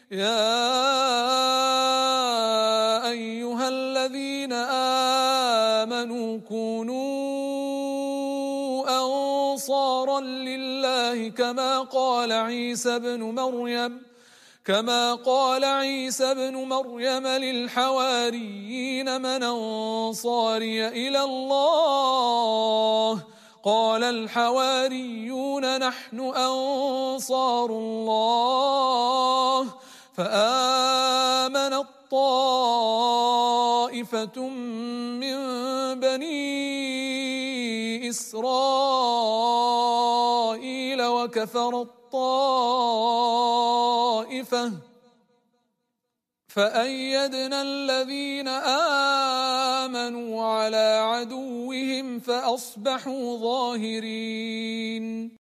يا أيها الذين آمنوا كونوا أنصارا لله كما قال عيسى بن مريم للحواريين من أنصاري إلى الله قال الحواريون نحن أنصار الله فآمنت طائفة من بني إسرائيل وكفرت طائفة فأيدنا الذين آمنوا على عدوهم فأصبحوا ظاهرين.